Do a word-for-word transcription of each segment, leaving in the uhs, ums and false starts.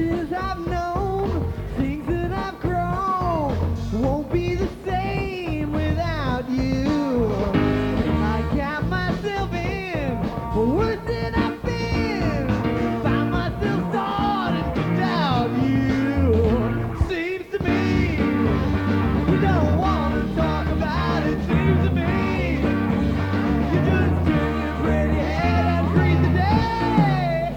Places I've known, things that I've grown, won't be the same without you. I got myself in worse than I've been, find myself starting to doubt you. Seems to me you don't want to talk about it. Seems to me you just turn your pretty head and greet the day.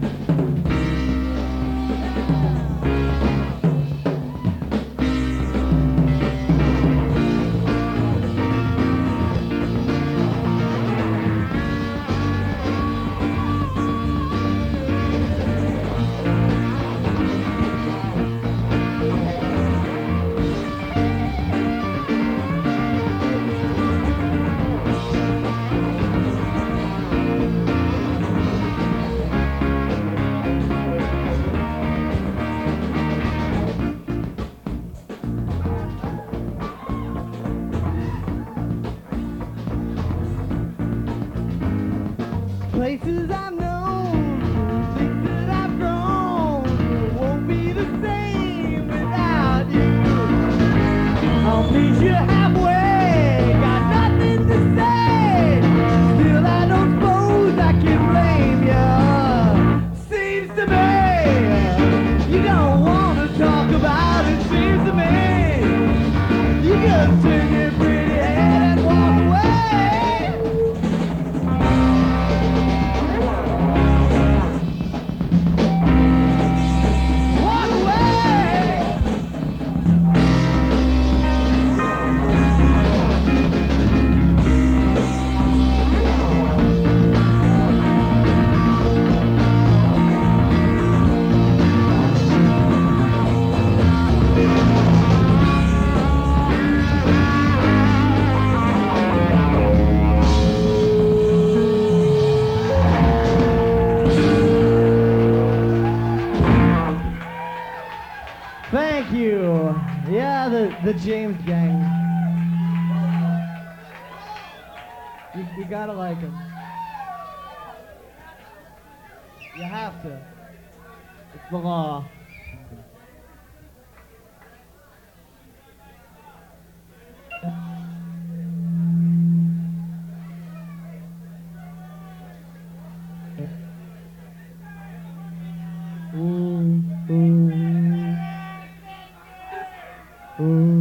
Places I've known, things that I've grown, won't be the same without you. I'll meet you halfway, got nothing to say. Still, I don't suppose I can blame you. Seems to me you don't want to talk about it. Seems to me you just turn your pretty head and walk away. Thank you. Yeah, the, the James Gang. You, you gotta like him. You have to. It's the law. Ooh, ooh. Ooh.